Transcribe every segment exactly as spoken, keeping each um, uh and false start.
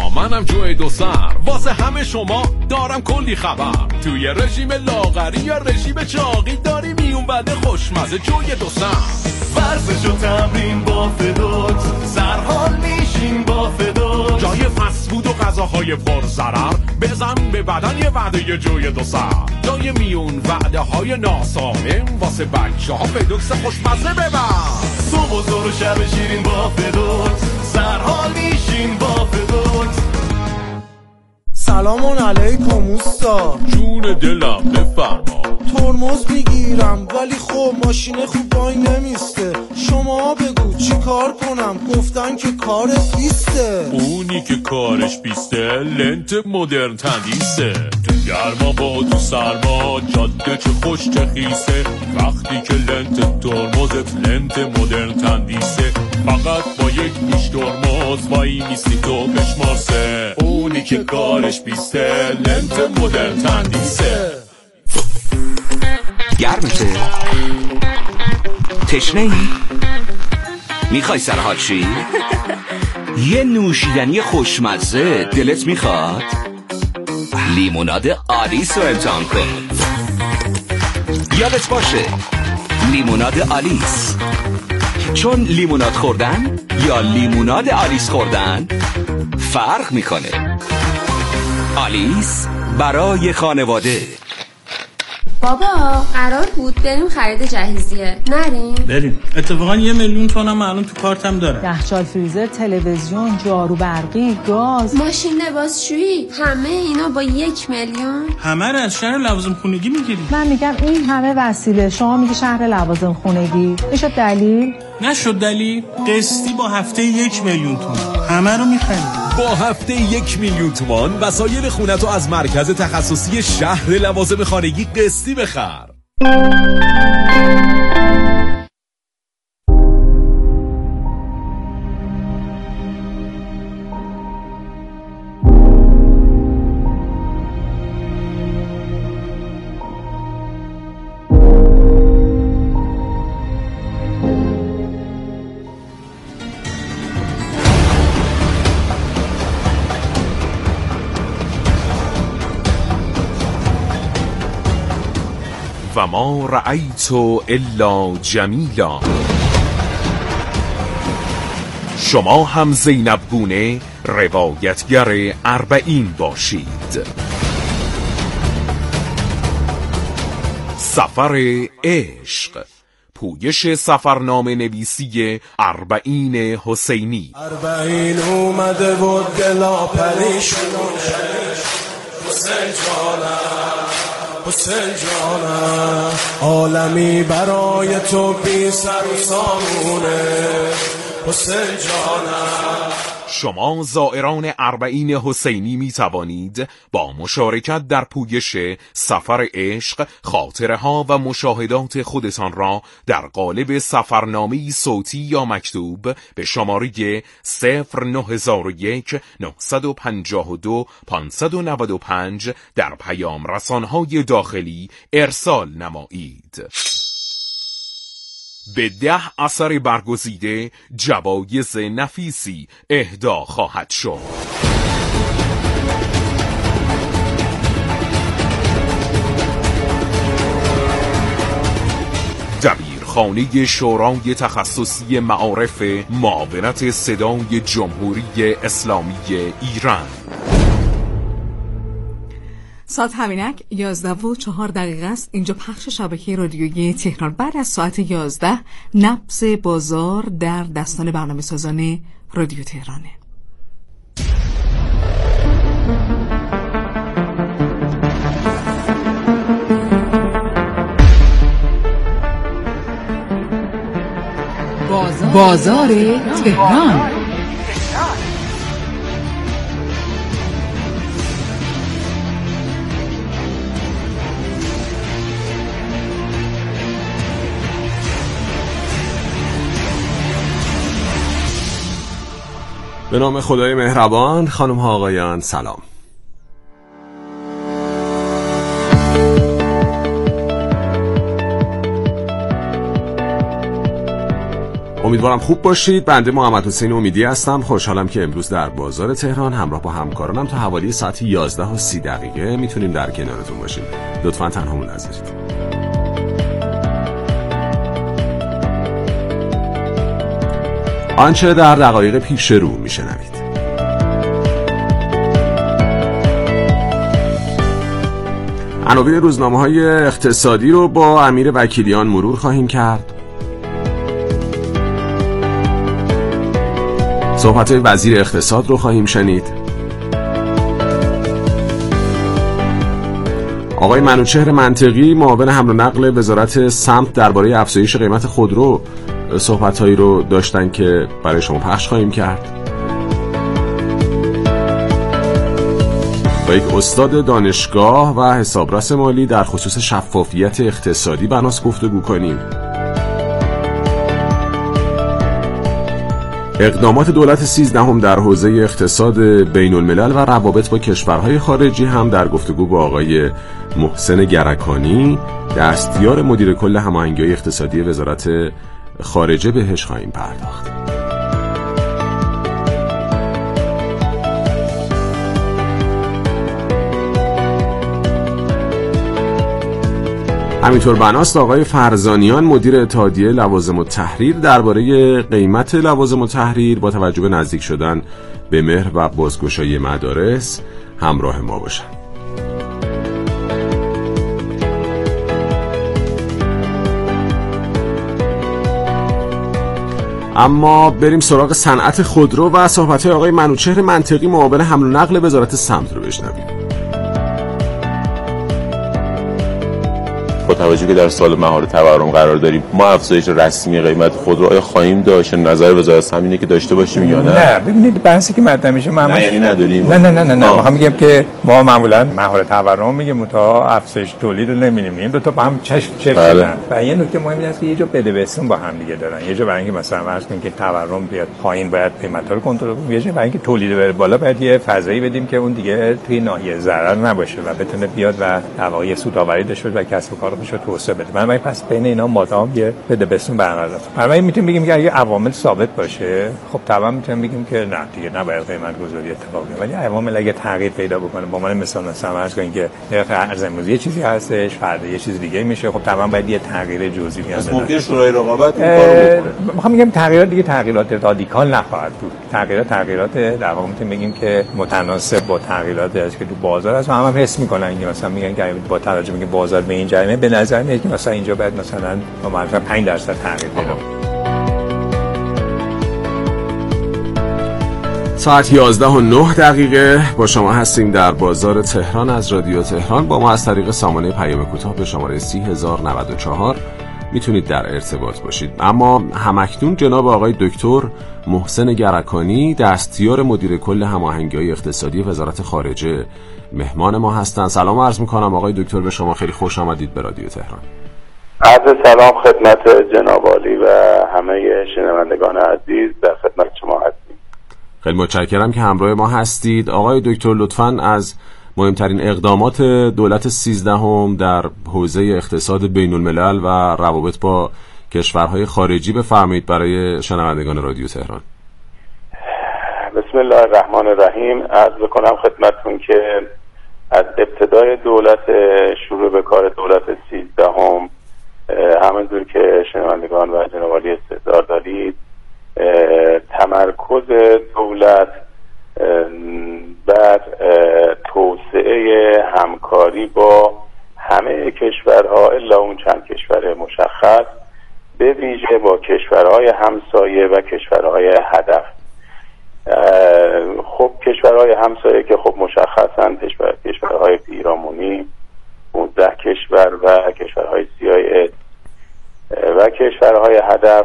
شما، منم جوی دو سر، واسه همه شما دارم کلی خبر. توی رژیم لاغری یا رژیم چاقی داری میون بده خوشمزه جوی دو سر. ورزش و تمرین با فدوت، سرحال میشین با فدوت. جای فسفود و غذاهای پر ضرر بزن به بدن یه وعده جوی دو سر. جای میون وعده های ناسالم واسه بچه ها فدوکس خوشمزه ببر. صبح و ظهر و شب شیرین با فدوت، سرحال میشین با فدوت. سلام علیکم اوستا. جون دلم بفرما. ترمز میگیرم ولی خب ماشین خوب وای نمیسته. شما بگو چی کار کنم؟ گفتن که کارت بیسته. اونی که کارش بیسته لنت مدرن تندیسه. تو گرما با تو سرما جاده چه خوش چه خیسه. وقتی که لنت ترمزت لنت مدرن تندیسه، فقط با یک پیش ترمز وای میستی تو بشمارسه. اونی که کارش بیسته لنت مدرن تندیسه. گرمته؟ تشنه ای؟ میخوای سرحال شی؟ یه نوشیدنی خوشمزه دلت میخواد؟ لیموناد آلیس رو امتحان کن. یادت باشه لیموناد آلیس، چون لیموناد خوردن یا لیموناد آلیس خوردن فرق میکنه. آلیس برای خانواده. بابا قرار بود بریم خرید جهیزیه، نریم؟ بریم. اتفاقا یه میلیون تومنم الان تو کارتم داره. یخچال، فریزر، تلویزیون، جارو برقی، گاز، ماشین لباسشویی، همه اینا با یک میلیون؟ همه رو از شهر لوازم خونگی میگیری. من میگم این همه وسیله، شما میگی شهر لوازم خونگی. میشد دلیل؟ نشد دلیل. قسطی با هفته یک میلیون تومان همه رو میخریم. با هفته یک میلیون تومان وسایل خونتو از مرکز تخصصی شهر لوازم خانگی قسطی بخر. و ما رأیت الا جمیلا. شما هم زینب گونه روایتگر اربعین باشید. سفر عشق، پویش سفرنامه نویسی اربعین حسینی. اربعین اومده و دلا پریشونه، حسین جانم حسین جانم، عالمی برای تو بی سر و سامونه، حسین جانم. شما زائران اربعین حسینی می توانید با مشارکت در پویش سفر عشق خاطره ها و مشاهدات خودتان را در قالب سفرنامه‌ای صوتی یا مکتوب به شماره صفر نه یک نه پنج دو پنج نه پنج در پیام رسانهای داخلی ارسال نمایید. به ده اثر برگزیده جوایز نفیسی اهدا خواهد شد. دبیرخانه شورای تخصصی معارف معاونت صدای جمهوری اسلامی ایران. ساعت همینک یازده و چهار دقیقه است. اینجا پخش شبکه رادیویی تهران. بعد از ساعت یازده نبض بازار در دستان برنامه سازان رادیو تهرانه. بازار, بازار تهران. به نام خدای مهربان. خانم ها آقایان سلام. امیدوارم خوب باشید. بنده محمد حسین امیدی هستم. خوشحالم که امروز در بازار تهران همراه با همکارانم تا حوالی ساعت یازده و سی دقیقه میتونیم در کنارتون باشیم. لطفاً تنهامون نذارید. آنچه در دقایق پیش رو میشنوید. عناوین روزنامه‌های اقتصادی رو با امیر وکیلیان مرور خواهیم کرد. صحبت وزیر اقتصاد رو خواهیم شنید. آقای منوچهر منطقی معاون حمل و نقل وزارت سمت درباره افزایش قیمت خودرو صحبت‌هایی رو داشتن که برای شما پخش خواهیم کرد. با یک استاد دانشگاه و حسابرس مالی در خصوص شفافیت اقتصادی بناس گفتگو کنیم. اقدامات دولت سیزدهم در حوزه اقتصاد بین الملل و روابط با کشورهای خارجی هم در گفتگو با آقای محسن گرکانی دستیار مدیر کل هماهنگی اقتصادی وزارت خارجه بهش خواهیم پرداخت. همینطور بناست آقای فرزانیان مدیر اتحادیه لوازم التحریر درباره قیمت لوازم التحریر با توجه به نزدیک شدن به مهر و بازگشایی مدارس همراه ما باشن. اما بریم سراغ صنعت خودرو و صحبت‌های آقای منوچهر منطقی معاون حمل و نقل وزارت سمت رو بشنویم. با توجه که در سال مهار تورم قرار داریم، ما افزایش رسمی قیمت خودرو آیا خواهیم داشت؟ نظر وزارت همینه که داشته باشیم یا نه؟ نه ببینید بحثی که مطرح میشه معمولا نه یعنی نداریم. نه نه نه نه نه ما میگیم که ما معمولا مهار تورم میگیم متا افزایش تولید رو نمی‌بینیم. دو تا با هم چشم چشم شدن. و یه نکته مهمی هست که یه جا بدبستون با هم دیگه دارن. یه جا برای اینکه مثلا فرض کنیم که تورم بیاد پایین باید قیمتا رو کنترل کنیم. یه جا برای اینکه تولید بره بالا باید یه فضایی بدیم که اون دیگه توی ناحیه ضرر نباشه و بتونه بیاد و در واقع سودآوری داشته باشه و کسب و کار خودش رو توسعه بده. من پس بین اینا مادام یه بدبستون برقرار است. برای میتونیم بگیم که اگه عوامل ثابت باشه خب طبعا میتونیم بگیم که نه دیگه نباید قیمت گذاری اتفاق بیفته. ولی عوامل اگه تغییر پیدا بکنه با من مثلا مثلا فرض کنید که نرخ ارز امروز یه چیزی هستش فردا یه چیز دیگه میشه، خب طبعا باید یه تغییر جزئی بیاد. ممکن شورای رقابت این کارو بکنه. میخوام بگم تغییرات دیگه تغییرات رادیکال نخواهد بود. تغییرات تغییرات در واقع میتونیم بگیم که متناسب با تغییراتی است که تو بازار هست و هم, هم حس میکنن که مثلا میگن که با توجه به بازار به این جریمه به نظر میاد که مثلا اینجا باید مثلا ما مثلا پنج درصد تغییر پیدا کنه. ساعت یازده و نه دقیقه با شما هستیم در بازار تهران از رادیو تهران. با ما از طریق سامانه پیام کوتاه به شماره سی هزار و نود و چهار میتونید در ارتباط باشید. اما همکنون جناب آقای دکتر محسن گرکانی دستیار مدیر کل هماهنگی اقتصادی وزارت خارجه مهمان ما هستند. سلام عرض میکنم آقای دکتر به شما، خیلی خوش آمدید به رادیو تهران. عرض سلام خدمت جناب عالی و همه شنوندگان عزیز، در خدمت شما هستیم. خیلی متشکرم که همراه ما هستید. آقای دکتر لطفاً از مهمترین اقدامات دولت سیزدهم در حوزه اقتصاد بین الملل و روابط با کشورهای خارجی بفرمایید برای شنوندگان رادیو تهران. بسم الله الرحمن الرحیم. عرض بکنم خدمتتون که از ابتدای دولت شروع به کار دولت سیزدهم همونطور که شنوندگان و جناب عالی استحضار دارید، تمرکز دولت بر توسعه همکاری با همه کشورها الا اون چند کشور مشخص، به ویژه با کشورهای همسایه و کشورهای هدف. خب کشورهای همسایه که خب مشخصاً کشور کشورهای پیرامونی پانزده کشور و کشورهای سی آی اس و کشورهای هدف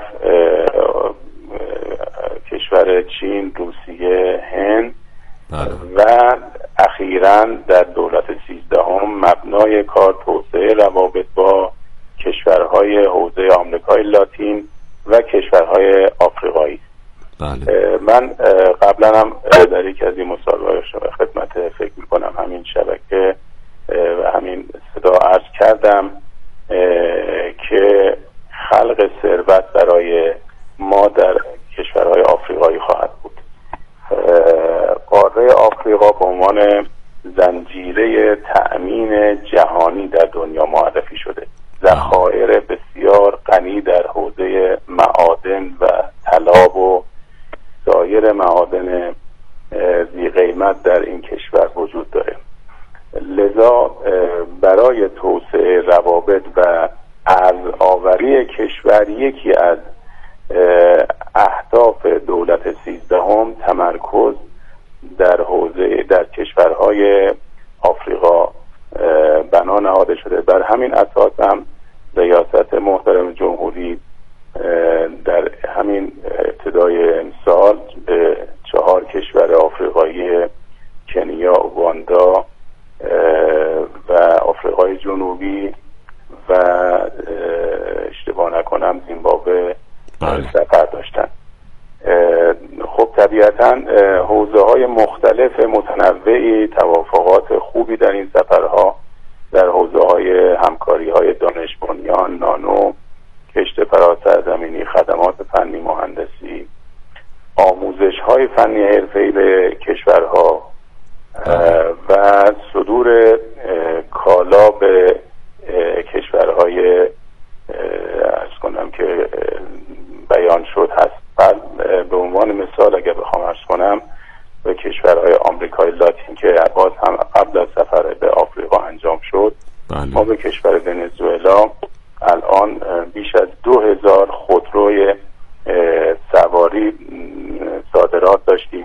کشور چین، روسیه، هند و اخیراً در دولت سیزدهم مبنای کار توسعه روابط با کشورهای حوزه آمریکای لاتین و کشورهای آفریقایی. بله. من قبلا هم در یک از این مصاحبه‌های خدمت فکر میکنم همین شبکه و همین صدا عرض کردم که خلق ثروت برای ما آفریقا به عنوان زنجیره تأمین جهانی در دنیا معرفی شده. ذخایر بسیار غنی در حوزه معادن و طلا و سایر معادن ذی قیمت در این کشور وجود داره. لذا برای توسعه روابط و ارز آوری کشور یکی از اهداف دولت سیزدهم تمرکز در حوزه در کشورهای آفریقا بنا نهاده شده. بر همین اساس هم ریاست محترم جمهوری در همین ابتدای امسال به چهار کشور آفریقایی کنیا، اوگاندا و آفریقای جنوبی و اشتباه نکنم زیمبابوه سفر داشتن. خب طبیعتا حوزه های مختلف متنوعی، توافقات خوبی در این سفرها در حوزه های همکاری های دانش بنیان، نانو، کشت فراسرزمینی، خدمات فنی مهندسی، آموزش های فنی حرفه‌ای به کشورها و صدور کالا به کشورهای عرض کنم که بیان شد هست. به عنوان مثال اگر بخوام عرض کنم به کشورهای آمریکای لاتین که باز هم قبل از سفر به آفریقا انجام شد، بله. ما به کشور ونزوئلا الان بیش از دو هزار خودروی سواری صادرات داشتیم.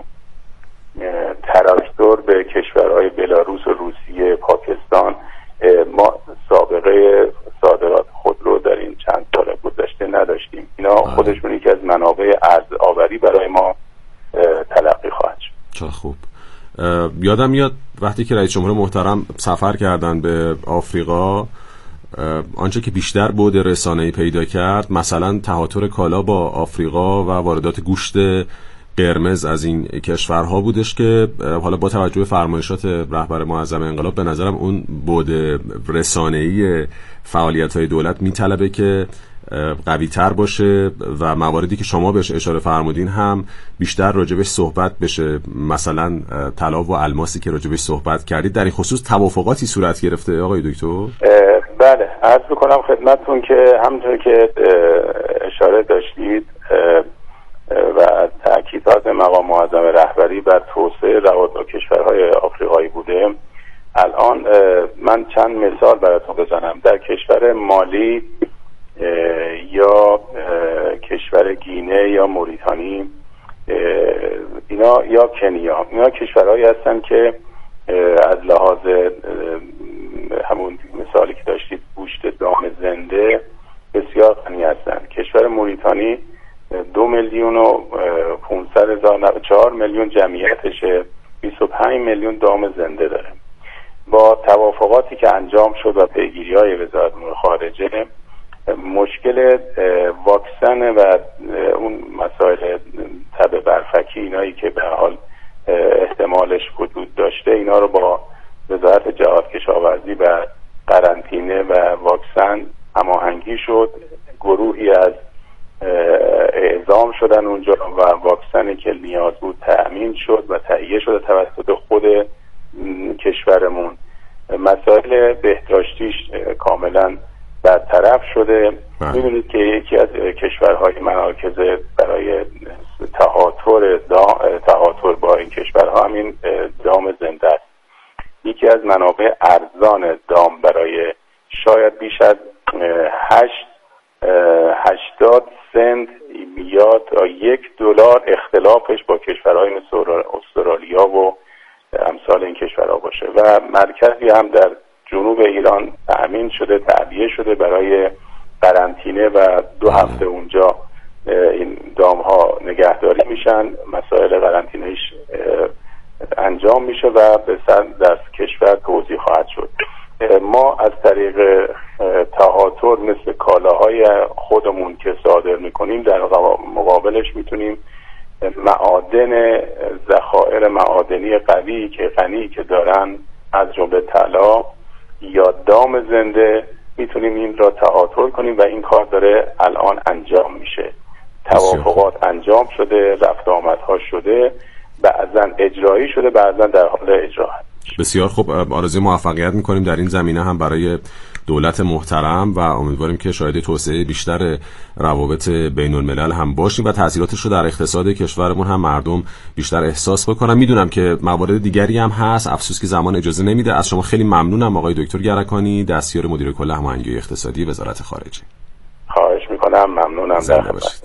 تراکتور به کشورهای بلاروس و روسیه، پاکستان. ما سابقه صادرات خودرو در این چند سال گذشته نداشتیم. اینا خودشون یکی از منابع ارز آوری برای ما تلقی خواهد شد. چه خوب. یادم میاد وقتی که رئیس جمهور محترم سفر کردن به آفریقا، آنچه که بیشتر بعد رسانه‌ای پیدا کرد مثلا تهاتر کالا با آفریقا و واردات گوشت قرمز از این کشورها بودش که حالا با توجه به فرمایشات رهبر معظم انقلاب به نظرم اون بعد رسانه‌ای فعالیت‌های دولت میطلبه که قوی تر باشه و مواردی که شما بهش اشاره فرمودین هم بیشتر راجبش صحبت بشه، مثلا طلا و الماسی که راجبش صحبت کردید. در این خصوص توافقاتی صورت گرفته آقای دکتر؟ بله، عرض بکنم خدمتتون که همونطور که اشاره داشتید و از تأکیدات مقام معظم رهبری بر توسعه روابط با کشورهای آفریقایی بوده، الان من چند مثال براتون بزنم. در کشور مالی یا کشور گینه یا موریتانی اینا یا کنیا، اینا کشورهایی هستن که از لحاظ همون مثالی که داشتید گوشت دام زنده بسیار غنی هستن. کشور موریتانی دو میلیون و پونصد هزار چهار میلیون جمعیتشه، بیست و پنج میلیون دام زنده داره. با توافقاتی که انجام شد و پیگیری‌های وزارت امور خارجه، مشکل واکسن و اون مسائل تب برفکی اینایی که به حال احتمالش وجود داشته، اینا رو با وزارت جهاد کشاورزی و قرنطینه و واکسن هماهنگی شد. گروهی از اعزام شدن اونجا و واکسنی که نیاز بود تأمین شد و تهیه شده توسط خود کشورمون. مسائل بهداشتیش کاملا برطرف شده. می‌دونید که یکی از کشورهای مراکز برای تهاتر تهاتر با این کشورها همین دام زنده است. یکی از منابع ارزان دام برای شاید بیش از هشت هشتاد سنت یا تا یک دلار اختلافش با کشورهای مثل استرالیا و امثال این کشورها باشه و مرکزی هم در جنوب ایران تأمین شده، تعبیه شده برای قرنطینه و دو هفته اونجا این دام ها نگهداری میشن، مسائل قرنطینه‌ایش انجام میشه و به سر در کشور توزیع خواهد شد. ما از طریق تهاتر مثل کالاهای خودمون که صادر میکنیم در مقابلش میتونیم معادن ذخایر معادنی قوی که غنی که دارن از جمله طلا یا دام زنده میتونیم این را تهاتر کنیم و این کار داره الان انجام میشه. توافقات انجام شده، رفت آمدها شده بعضا اجرایی شده، بعضا در حال اجرا هست. بسیار خوب، آرزوی موفقیت میکنیم در این زمینه هم برای دولت محترم و امیدواریم که شاهد توسعه بیشتر روابط بین الملل هم باشیم و تاثیراتش رو در اقتصاد کشورمون هم مردم بیشتر احساس بکنن. میدونم که موارد دیگری هم هست، افسوس که زمان اجازه نمیده. از شما خیلی ممنونم آقای دکتر گرکانی، دستیار مدیر کل هماهنگی اقتصادی وزارت خارجه. خواهش میکنم، ممنونم. زنده باشید.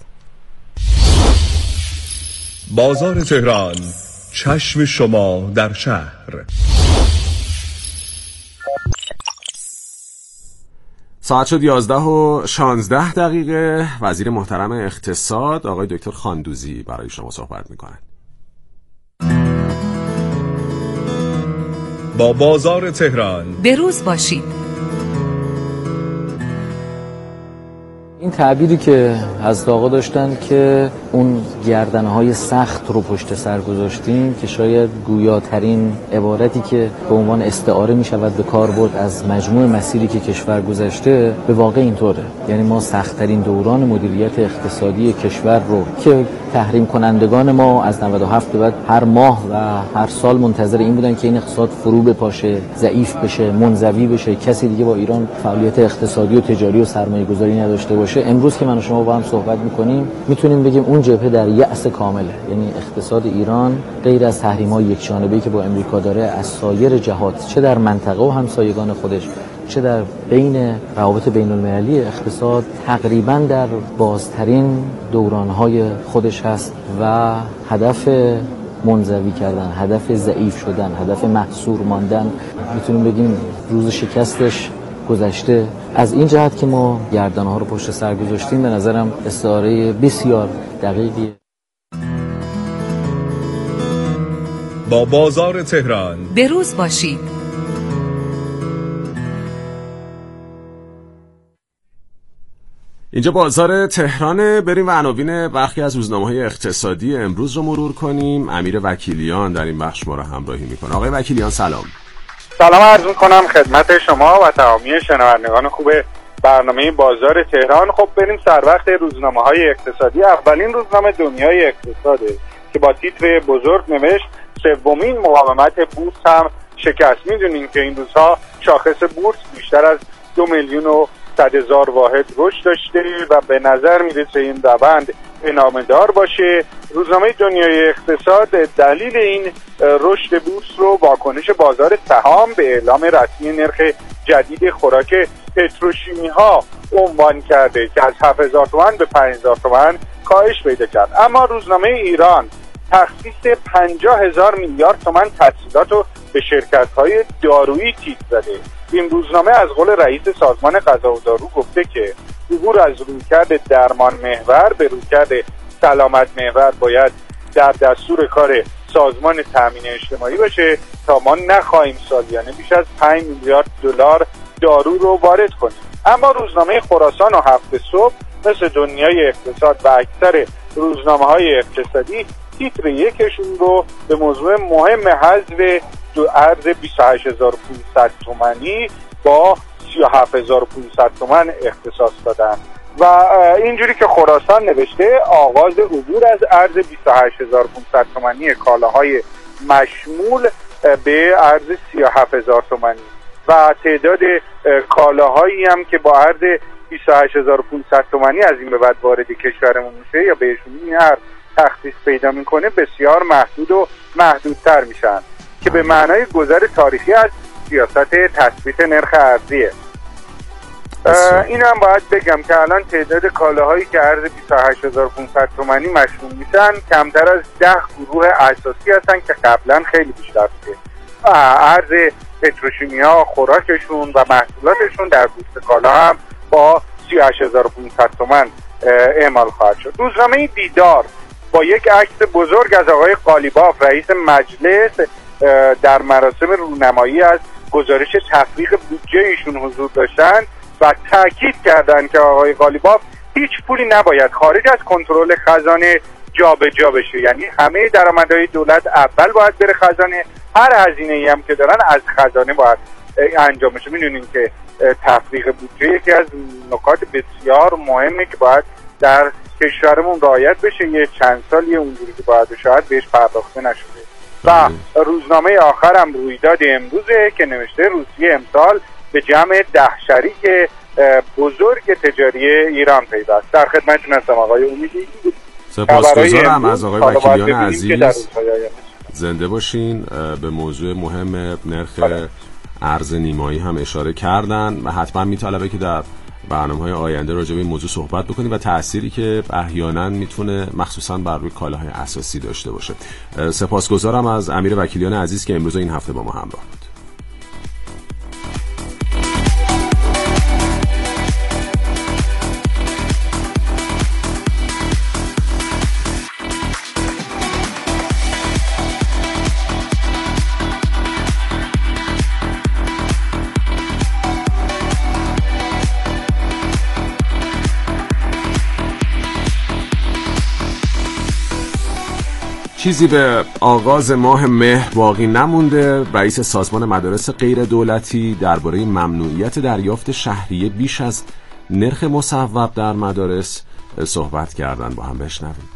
بازار تهران، چشم شما در شهر. ساعت شد یازده و شانزده دقیقه. وزیر محترم اقتصاد آقای دکتر خاندوزی برای شما صحبت میکنند. با بازار تهران بروز باشید. این تعبیری که از آقا داشتن که اون گردنهای سخت رو پشت سر گذاشتیم، که شاید گویاترین عبارتی که به عنوان استعاره می شود به کار برد از مجموع مسیری که کشور گذشته، به واقع اینطوره. یعنی ما سخت‌ترین دوران مدیریت اقتصادی کشور رو که تحریم کنندگان ما از نود و هفت به بعد هر ماه و هر سال منتظر این بودن که این اقتصاد فرو بپاشه، ضعیف بشه، منزوی بشه، کسی دیگه با ایران فعالیت اقتصادی و تجاری و سرمایه‌گذاری نداشته باشه. امروز که من و شما با هم صحبت می‌کنیم میتونیم بگیم اون جبهه در یأس کامله. یعنی اقتصاد ایران غیر از تحریم‌های یکجانبه‌ای که با امریکا داره، از سایر جهات، چه در منطقه و همسایگان خودش، چه در بین روابط بین‌المللی، اقتصاد تقریباً در بازترین دوران‌های خودش هست و هدف منزوی کردن، هدف ضعیف شدن، هدف محصور ماندن، میتونیم بگیم روز شکستش گذشته. از این جهت که ما گردن‌ها رو پشت سر گذاشتیم، به نظرم استعاره بسیار دقیقیه. با بازار تهران بروز باشید. اینجا بازار تهرانه. بریم و عناوین برخی از روزنامه‌های اقتصادی امروز رو مرور کنیم. امیر وکیلیان در این بخش ما رو همراهی میکنه. آقای وکیلیان سلام. سلام عرض میکنم خدمت شما و تمامی شنوندگان خوب برنامه بازار تهران. خب بریم سر وقت روزنامه‌های اقتصادی. اولین روزنامه دنیای اقتصاده که با تیتر بزرگ نوشت سومین مقاومت بورس هم شکست. میدونیم که این روزها شاخص بورس بیشتر از دو میلیون و صد هزار واحد رشد داشته و به نظر میرسه این روند ادامه‌دار باشه. روزنامه دنیای اقتصاد دلیل این رشد بورس رو واکنش بازار سهام به اعلام رسمی نرخ جدید خوراک پتروشیمی ها عنوان کرده که از هفت هزار تومان به پنج هزار تومان کاهش پیدا کرد. اما روزنامه ایران تخصیص پنجاه هزار میلیارد تومان تسهیلات رو به شرکت‌های دارویی تیتر زده. این روزنامه از قول رئیس سازمان غذا و دارو گفته که عبور از رویکرد درمان محور به رویکرد سلامت محور باید در دستور کار سازمان تامین اجتماعی باشه تا ما نخواهیم سالیانه بیش از پنج میلیارد دلار دارو رو وارد کنیم. اما روزنامه خراسان و هفت صبح مثل دنیای اقتصاد و اکثر روزنامه‌های اقتصادی تیتر یکشون رو به موضوع مهم حذف دو ارز بیست و هشت هزار و پانصد تومانی با سی و هفت هزار و پانصد تومان اختصاص دادن و اینجوری که خراسان نوشته آغاز عبور از ارز بیست و هشت هزار و پانصد تومانی کالاهای مشمول به ارز سی و هفت هزار تومانی و تعداد کالاهایی هم که با ارز بیست و هشت هزار و پانصد تومانی از این به بعد وارد کشورمون میشه یا بهشون این ارز تخصیص پیدا میکنه بسیار محدود و محدودتر میشن که به معنای گذر تاریخی از سیاست تثبیت نرخ ارزیه. این هم باید بگم که الان تعداد کالاهایی که ارز بیست و هشت هزار و پانصد تومانی مشمول میشن کمتر از ده گروه اساسی هستن که قبلا خیلی بیشتر بوده. ارز پتروشیمی ها، خوراکشون و محصولاتشون در بورس کالا هم با سی و هشت هزار و پانصد تومان اعمال خواهد شد. روزنامه دیدار با یک عکس بزرگ از آقای قالیباف رئیس مجلس در مراسم رونمایی از گزارش تفریغ بودجه ایشون حضور داشتن و تاکید کردند که آقای قالیباف هیچ پولی نباید خارج از کنترل خزانه جابجا بشه. یعنی همه درآمدهای دولت اول باید بره خزانه، هر هزینه‌ای هم که دارن از خزانه باید انجام بشه. می‌دونیم که تفریغ بودجه یکی از نکات بسیار مهمه که باید در کشورمون رعایت بشه. یه چند سالی اونجوری که باید شاید بهش پرداخته نشده. و روزنامه آخرم رویداد امروزه که نوشته روسیه امسال به جمع ده شریک بزرگ تجاری ایران پیوست. در خدمتتون هستم آقای امیدی. سپاسگزارم از آقای وکیلیان عزیز. زنده باشین. به موضوع مهم نرخ ارز نیمایی هم اشاره کردن و حتما میطلبه که در برنامه‌های آینده راجع به این موضوع صحبت بکنیم و تأثیری که احیانا میتونه مخصوصا بر روی کالاهای اساسی داشته باشه. سپاسگزارم از امیر وکیلیان عزیز که امروز این هفته با ما همراه بود. چیزی به آغاز ماه مهر باقی نمونده. رئیس سازمان مدارس غیر دولتی درباره ممنوعیت دریافت شهریه بیش از نرخ مصوب در مدارس صحبت کردن. با هم بشنویم.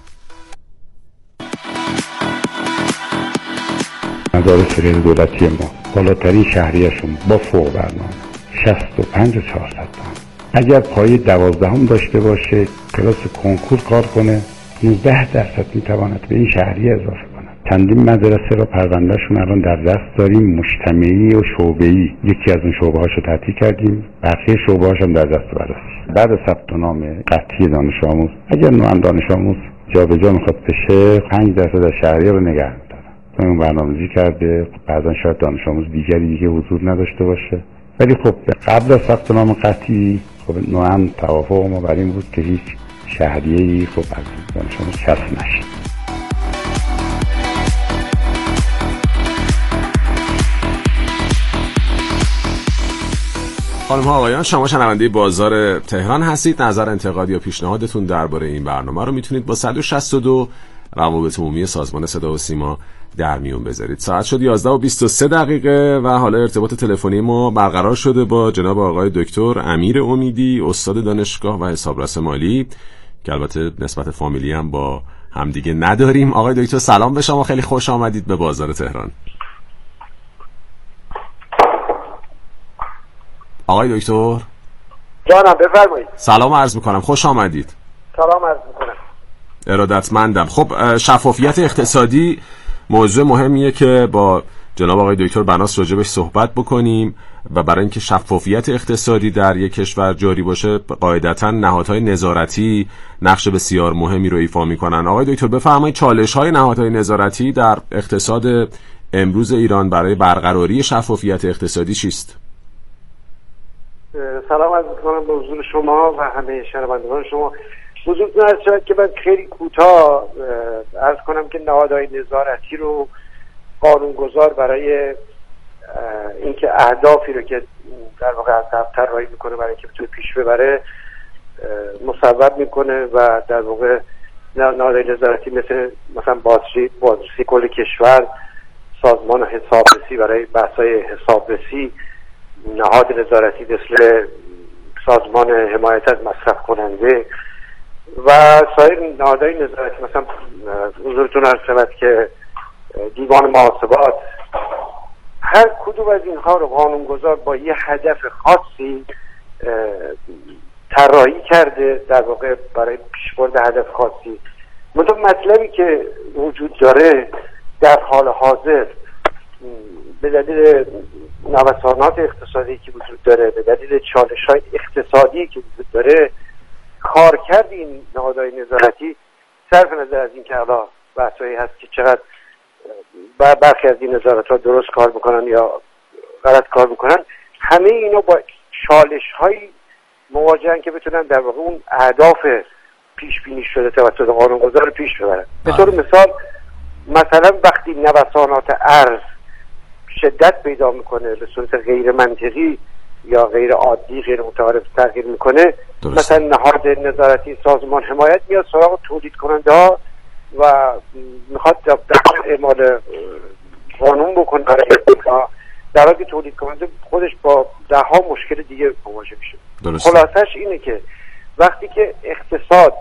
مدارس غیر دولتی ما بالاترین شهریهشون با فوق برنامه شصت و پنج و چهارصد تومان. اگر پای دوازدهم داشته باشه کلاس کنکور کار کنه نوزده درصد میتواند به این شهریه اضافه کند. چندین مدرسه را پروندهشون الان در دست داریم، مجتمعی و شعبه‌ای. یکی از اون شعبه‌هاش رو تعطیل کردیم، بقیه شعبه‌هاش هم در دست بررسی. بعد ثبت نام قطعی دانش آموز اگر نوعا دانش آموز جابجا میخواد بشه پنج درصد از شهریه رو نگه می‌دارن. اون برنامه‌ریزی کرده بعضا شاید دانش آموز دیگری دیگه حضور نداشته باشه، ولی خب قبل از ثبت نام قطعی خب نوعا توافق ما بر این بود که هیچ شهریه‌ای خب از دانش آموز کسب نشه. خانم ها آقایان، شما شنونده بازار تهران هستید. نظر، انتقاد یا پیشنهادتون درباره این برنامه رو میتونید با صد و شصت و دو روابط عمومی سازمان صدا و سیما در میون بذارید. ساعت شد یازده و بیست و سه دقیقه و حالا ارتباط تلفنی ما برقرار شده با جناب آقای دکتر امیر امیدی، استاد دانشگاه و حسابرس مالی که البته نسبت فامیلی هم با همدیگه نداریم. آقای دکتر سلام به شما، خیلی خوش آمدید به بازار تهران. آقای دکتر جانم بفرمایید. سلام عرض میکنم، خوش آمدید. سلام عرض میکنم. ارادتمندم. خب شفافیت اقتصادی موضوع مهمیه که با جناب آقای دکتر بناس راجبش صحبت بکنیم و برای اینکه شفافیت اقتصادی در یک کشور جاری باشه قاعدتاً نهادهای نظارتی نقش بسیار مهمی رو ایفا میکنن. آقای دکتر بفرمایید چالش‌های نهادهای نظارتی در اقتصاد امروز ایران برای برقراری شفافیت اقتصادی چیست؟ سلام عرض میکنم به حضور شما و همه شنوندگان شما. حضورتون عرض شد که من خیلی کوتاه عرض کنم که نهادهای نظارتی رو قانونگذار برای اینکه اهدافی رو که در واقع از قبل طراحی میکنه برای اینکه بتونه پیش ببره مصوب میکنه و در واقع نهادهای نظارتی مثل مثلا بازرسی بازرسی کل کشور، سازمان حسابرسی برای بحث‌های حسابرسی، نهاد نظارتی مثل سازمان حمایت از مصرف کننده و سایر نهادهای نظارتی، مثلا حضورتون عرض شود که دیوان محاسبات. هر کدوم از اینها رو قانونگذار با یه هدف خاصی طراحی کرده در واقع برای پیشبرد هدف خاصی. مثلا مطلبی که وجود داره در حال حاضر به دلیل نوسانات اقتصادی که وجود داره، به دلیل چالش‌های اقتصادی که وجود داره، کارکرد این نهادهای نظارتی صرف نظر از این که حالا بحثایی هست که چقدر برخی از این نظارت‌ها درست کار میکنن یا غلط کار میکنن، همه اینا با چالش‌های مواجهن که بتونن در واقع اون اهداف پیش بینی شده توسط قانونگذار پیش ببرن. به طور مثال مثلا وقتی نوسانات ارز شدت پیدا میکنه به صورت غیر منطقی یا غیر عادی، غیر متعارف تغییر میکنه، مثلا نهاد نظارتی سازمان حمایت میاد سراغ تولید کننده ها و میخواد اعمال قانون بکنه برای در حالی که تولید کننده خودش با ده ها مشکل دیگه مواجه میشه. خلاصش اینه که وقتی که اقتصاد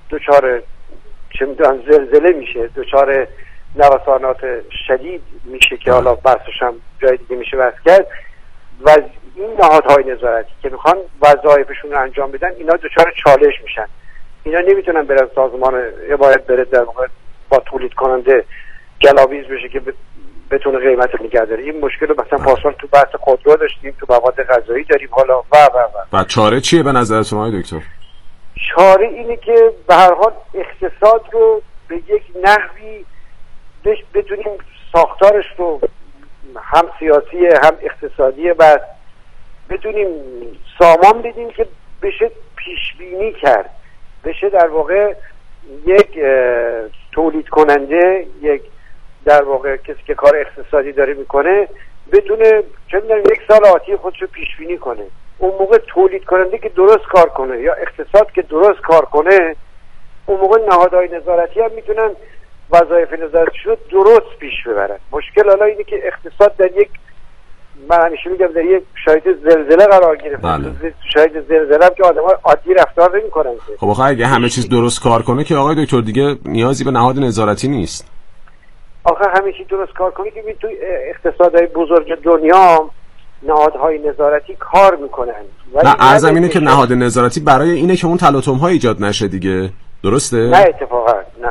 دچار چه میدونم زلزله میشه، دچار نوسانات شدید میشه که حالا بحثش هم جای دیگه میشه بحث کرد. و این نهادهای نظارتی که میخوان وظایفشون رو انجام بدن اینا دچار چالش میشن، اینا نمیتونن برن سازمان باید بره در واقع با تولید کننده گلاویز بشه که بتونه قیمت رو نگه داره. این مشکل رو مثلا پاسال تو بحث خودرو داشتیم، تو مواد غذایی داریم حالا و و و و چاره چیه به نظر شما دکتر؟ چاره اینه که به هر حال اقتصاد رو به یک نحوی بتونیم ساختارش رو هم سیاسی هم اقتصادی و بتونیم سامان بدیم که بشه پیش بینی کرد، بشه در واقع یک تولید کننده، یک در واقع کسی که کار اقتصادی داره میکنه بتونه چه میدونم یک سال آتی خودش رو پیش بینی کنه. اون موقع تولید کننده که درست کار کنه یا اقتصاد که درست کار کنه، اون موقع نهادهای نظارتی هم میتونن وظایف نظارتشون رو درست پیش ببرن. مشکل حالا اینه که اقتصاد در یک، من همیشه میگم در یک شاید زلزله قرار گرفته. بله. شاید زلزله هم که آدم‌ها عادی رفتار نمی‌کنن. خب آخه اگه همه چیز درست کار کنه که آقای دکتر دیگه نیازی به نهاد نظارتی نیست. آخه همه چیز درست کار کنه که تو اقتصادهای بزرگ دنیا نهادهای نظارتی کار میکنن. نه عرضم اینه که نهاد نظارتی برای اینه که اون تلاطم‌ها ایجاد نشه دیگه، درسته؟ نه اتفاقا نه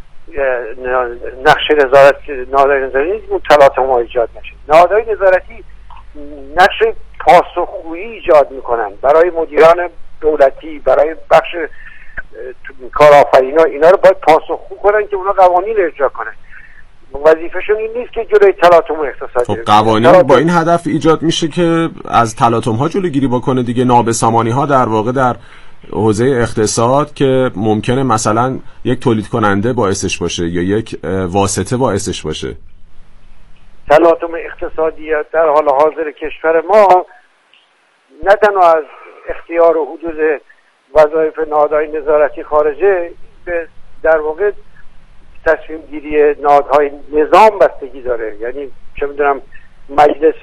نقش نظارت نهادهای نظارتی اون تلاطم‌ها ایجاد نشه. نهادهای نظارتی نقش پاسخگویی ایجاد میکنن برای مدیران دولتی، برای بخش کارآفرینا، اینا رو باید پاسخگو کنن که اونا قوانین اجرا کنن. وظیفه‌شون این نیست که جلوی تلاطم اقتصادی. خب قوانین با این هدف ایجاد میشه که از تلاطم‌ها جلوگیری بکنه دیگه، نابسامانی‌ها در واقع در حوزه اقتصاد که ممکنه مثلا یک تولید کننده باعثش باشه یا یک واسطه باعثش باشه. تلاطم اقتصادی در حال حاضر کشور ما نه تنها از اختیار و حدود وظایف نهادهای نظارتی خارجه، به در واقع تصمیم گیری نهادهای نظام بستگی داره. یعنی چه میدونم مجلس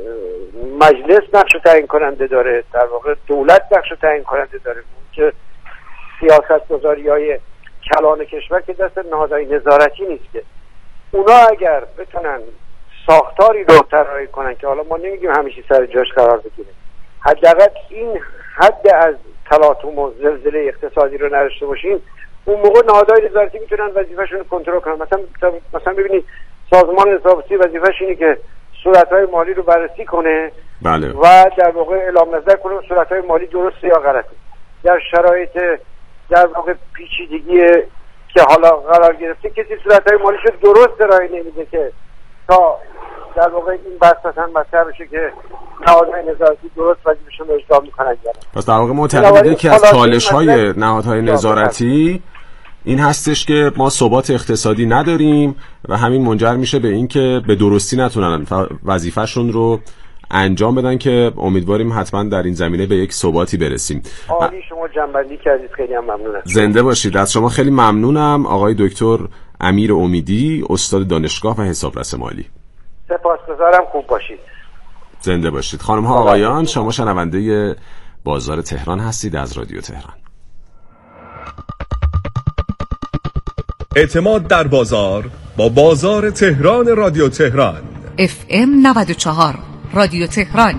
مجلس نقش تعیین کننده داره، در واقع دولت نقش تعیین کننده داره که سیاست گذاری های کلان کشور که دست نهادهای نظارتی نیست. که اونا اگر بتونن ساختاری رو طراحی کنن که حالا ما نمیگیم همیشه سر جاش قرار بگیره، حداقل این حد از تلاطم و زلزله اقتصادی رو نداشته باشیم، اون موقع نهادهای نظارتی میتونن وظیفه‌شون رو کنترل کنن. مثلا مثلا ببینید سازمان حسابرسی وظیفه‌ش اینه که صورت‌های مالی رو بررسی کنه. بله. و در واقع اعلام نظر کنه صورت‌های مالی درسته یا غلطه. در شرایط در واقع پیچیدگی که حالا قرار گرفته کسی صورت‌های مالیش رو درست ارائه نمیده که تا در واقع این بحث مثلا مطرح بشه که نهادهای نظارتی درست وظیفه‌شون رو اجرا می‌کنن. پس در واقع معتقده که از چالش‌های نهادهای نظارتی این هستش که ما ثبات اقتصادی نداریم و همین منجر میشه به این که به درستی نتونن وظیفه‌شون رو انجام بدن که امیدواریم حتما در این زمینه به یک ثباتی برسیم. عالی، شما جنبندی کردید، خیلی هم ممنونم. زنده باشید. از شما خیلی ممنونم آقای دکتر امیر امیدی، استاد دانشگاه و حسابرس مالی. سپاسگزارم، خوب باشید. زنده باشید. خانم ها آقایان، شما شنونده بازار تهران هستید از رادیو تهران. اعتماد در بازار با بازار تهران رادیو تهران. اف ام نود و چهار رادیو تهران.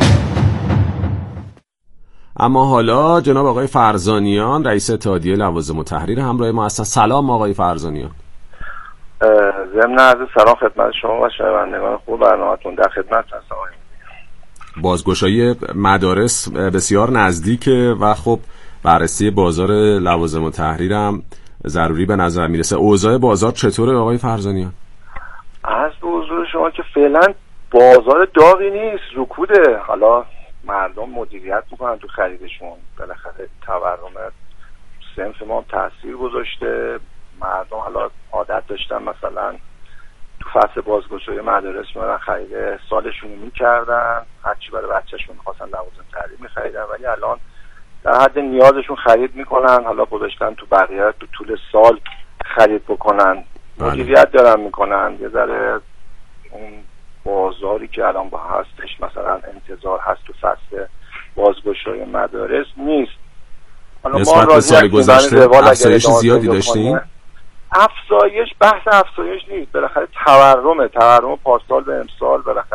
اما حالا جناب آقای فرزانیان، رئیس اتحادیه لوازم و تحریر همراه ما هستن. سلام آقای فرزانیان. ضمن عرض سلام خدمت شما و شنوندگان خوب برنامه‌تون، در خدمت هستم. بازگشایی مدارس بسیار نزدیکه و خب بررسی بازار لوازم و تحریر هم ضروری به نظر میرسه. اوضاع بازار چطوره آقای فرزانیان؟ از به حضور شما که فعلا بازار داغی نیست، رکوده. حالا مردم مدیریت میکنن تو خریدشون، بالاخره تورم صنف ما تاثیر گذاشته. مردم حالا عادت داشتن مثلا تو فصل بازگشایی مدارس میرن خرید سالشون میکردن، هرچی برای بچه‌شون میخواستن لوازم تحریر میخریدن، ولی الان در حد نیازشون خرید میکنن. حالا گذاشتن تو بقیه تو طول سال خرید بکنن، مدیریت دارن میکنن. یه ذره اون بازاری که الان با هستش مثلا انتظار هست تو فصل بازگشایی مدارس نیست. نسبت به سال گذشته افزایش زیادی داشتیم؟ افزایش بحث افزایش نیست، بالاخره تورمه تورم پارسال به امسال بالاخره